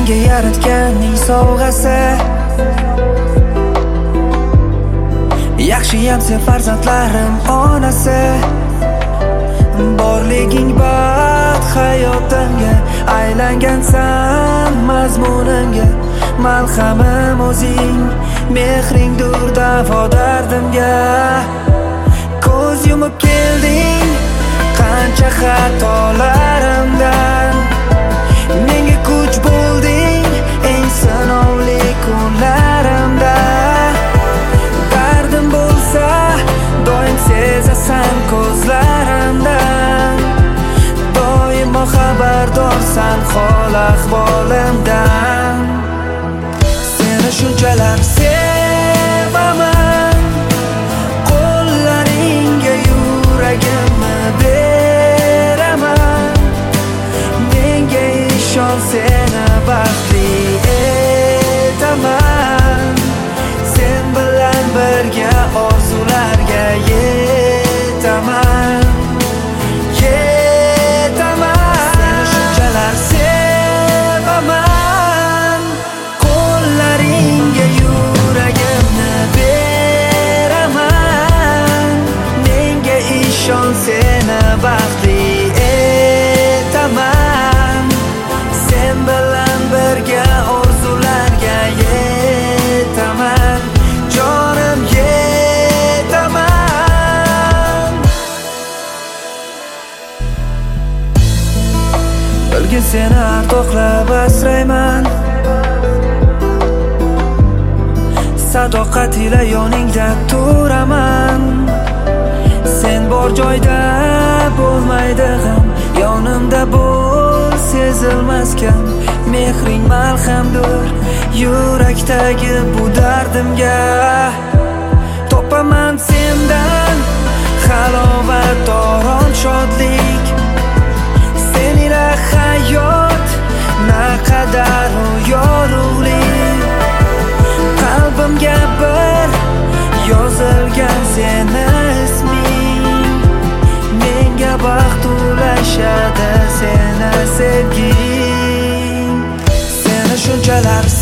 menga yaratganning sovg'asi. Yaxshiyam sen farzandlarim onasi. Borliging baxt hayotimga aylangansan mazmunimga. Malhamim o'zing, mehringdur davo dardimga. Ko'z yumib kelding qancha xatolarimdan. Menga kuch bo'lding eng sinovli kunlarimda. Dardim bo'lsa doim sezasan ko'zlarimdan. Doimo xabardorsan hol ahvolimdan. Seni shunchalar sevaman, qo'llaringga yuragimni beraman. Menga ishon, seni baxtli etaman. Sen bilan birga orzularga yetaman. Seni shunchalar sevaman, qo'llaringga yuragimni beraman. Menga ishon, seni baxtli etaman. Sen bilan birga orzularga yetaman. Jonim yetaman. Bilgin seni ardoqlab asrayman. Sadoqat ila yoningda turaman. Sen bor joyda bo'lmaydi g'am. Yonimda bo'l, sezilmaskan mehring malhamdur yurakdagi bu dardimga. Topaman sendan halovat, orom, shodlik. Sen ila hayot naqadar yorug'lik. Qalbimga bir yozilgan seni isming. Menga baxt ulashadi seni sevging. Seni shunchalar